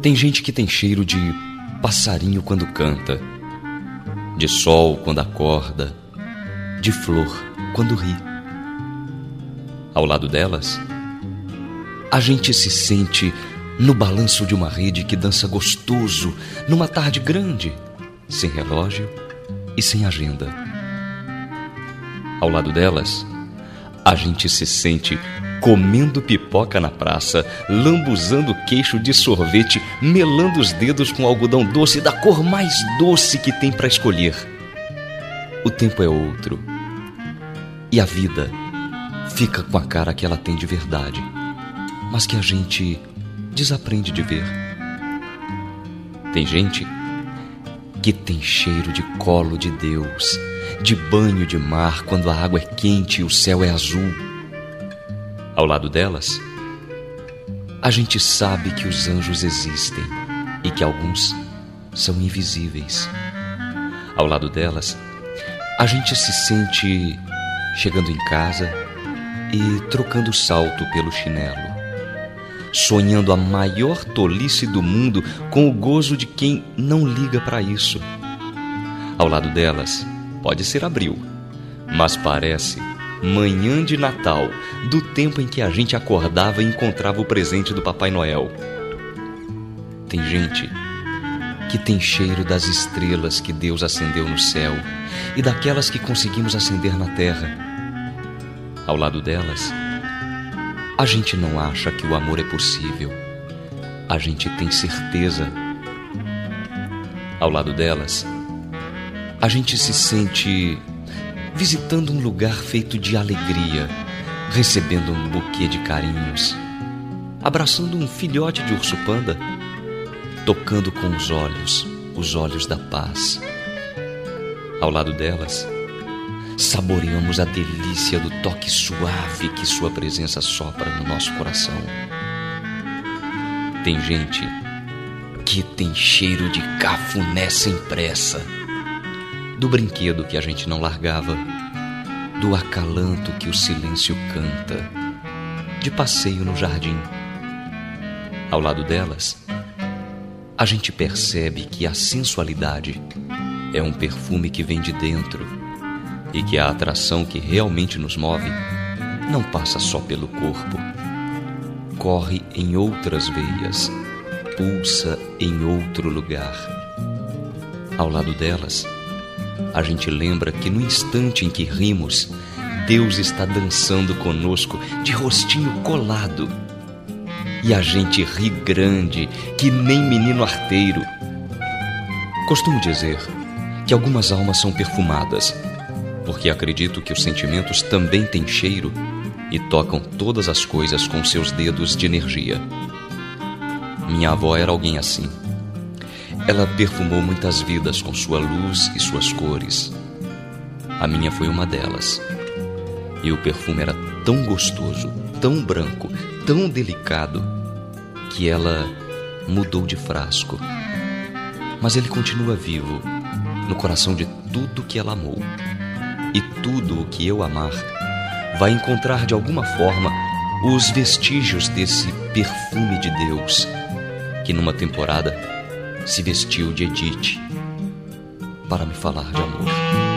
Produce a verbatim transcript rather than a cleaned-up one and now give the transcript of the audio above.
Tem gente que tem cheiro de passarinho quando canta, de sol quando acorda, de flor quando ri. Ao lado delas, a gente se sente no balanço de uma rede que dança gostoso numa tarde grande, sem relógio e sem agenda. Ao lado delas, a gente se sente comendo pipoca na praça, lambuzando queixo de sorvete, melando os dedos com algodão doce da cor mais doce que tem para escolher. O tempo é outro e a vida fica com a cara que ela tem de verdade, mas que a gente desaprende de ver. Tem gente que tem cheiro de colo de Deus, de banho de mar quando a água é quente e o céu é azul. Ao lado delas, a gente sabe que os anjos existem e que alguns são invisíveis. Ao lado delas, a gente se sente chegando em casa e trocando o salto pelo chinelo, sonhando a maior tolice do mundo com o gozo de quem não liga para isso. Ao lado delas, pode ser abril, mas parece manhã de Natal, do tempo em que a gente acordava e encontrava o presente do Papai Noel. Tem gente que tem cheiro das estrelas que Deus acendeu no céu e daquelas que conseguimos acender na terra. Ao lado delas, a gente não acha que o amor é possível, a gente tem certeza. Ao lado delas, a gente se sente visitando um lugar feito de alegria, recebendo um buquê de carinhos, abraçando um filhote de urso panda, tocando com os olhos, os olhos da paz. Ao lado delas, saboreamos a delícia do toque suave que sua presença sopra no nosso coração. Tem gente que tem cheiro de cafuné sem pressa, do brinquedo que a gente não largava, do acalanto que o silêncio canta, de passeio no jardim. Ao lado delas, a gente percebe que a sensualidade é um perfume que vem de dentro e que a atração que realmente nos move não passa só pelo corpo, corre em outras veias, pulsa em outro lugar. Ao lado delas, a gente lembra que no instante em que rimos, Deus está dançando conosco de rostinho colado. E a gente ri grande, que nem menino arteiro. Costumo dizer que algumas almas são perfumadas, porque acredito que os sentimentos também têm cheiro e tocam todas as coisas com seus dedos de energia. Minha avó era alguém assim. Ela perfumou muitas vidas com sua luz e suas cores. A minha foi uma delas. E o perfume era tão gostoso, tão branco, tão delicado, que ela mudou de frasco. Mas ele continua vivo no coração de tudo que ela amou. E tudo o que eu amar vai encontrar de alguma forma os vestígios desse perfume de Deus, que numa temporada se vestiu de Edith para me falar de amor.